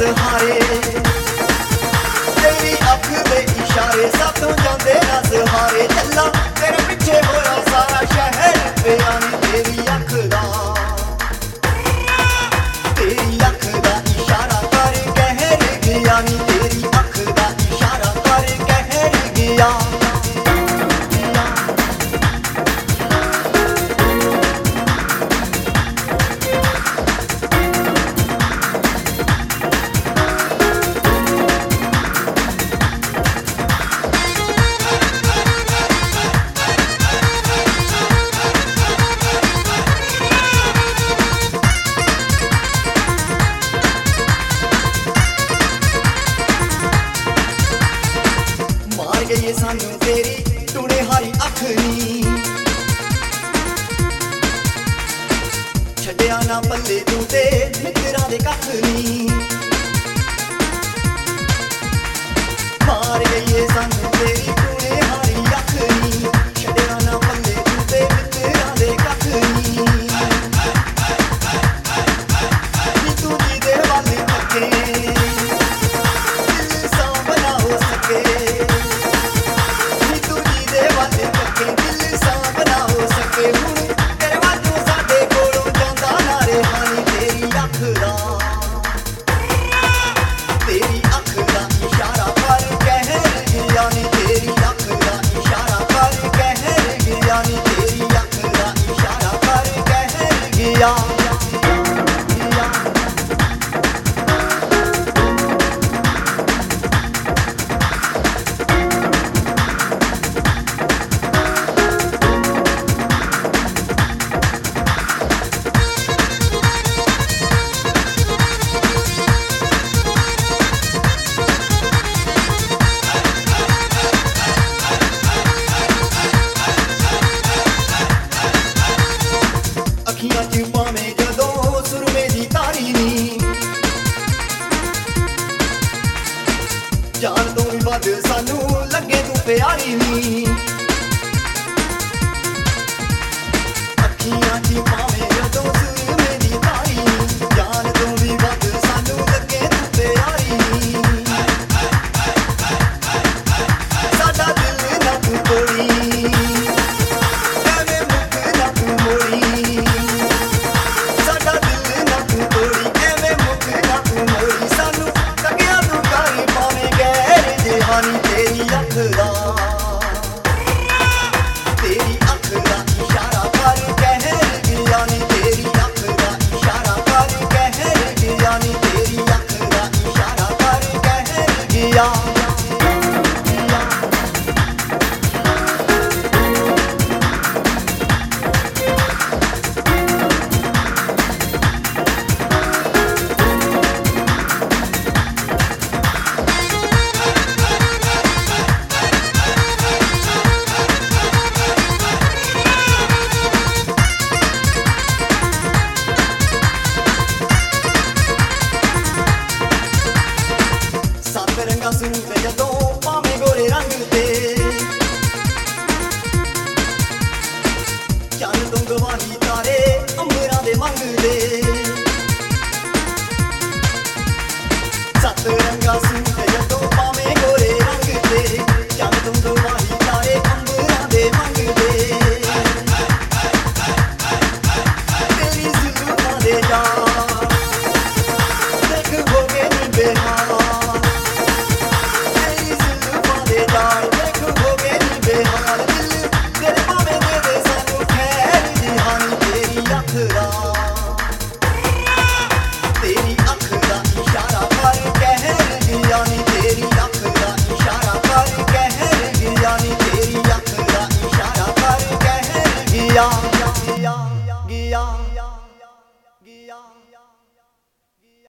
सहारे तेरी अख दे इशारे साथों जांदे ना सहारे चला तेरे पिछे होया सारा शहर पिया नी तेरी अख दा इशारा कर कहर गया नी तेरी अख दा इशारा कर कहर गया ये सानू तेरी टूने हारी अख नी छड्डिया ना पल्ले तू ते मित्रा दे कख नी मार गई ये सानू तेरी टूने हारी अख नी छड्डिया ना पल्ले तू ते मित्रा दे कख नी तू जी दे वाले पक्के दिल सांभना हो सके अखियां च पावे जदों सुरमे दी तारी नी जान तो भी वध सानू लगे तू प्यारी नी अखियां च पावे जदों सुरमे दी तारी नी जान तो भी वध सानू लगे तू प्यारी नी साडा दिल ना तू तोड़ी तेरी अख दा इशारा कर कहर गया नी तेरी अख दा इशारा कर कहर गया नी तेरी अख दा इशारा कर कहर गया रंगा सूट जदों पावे गोरे रंग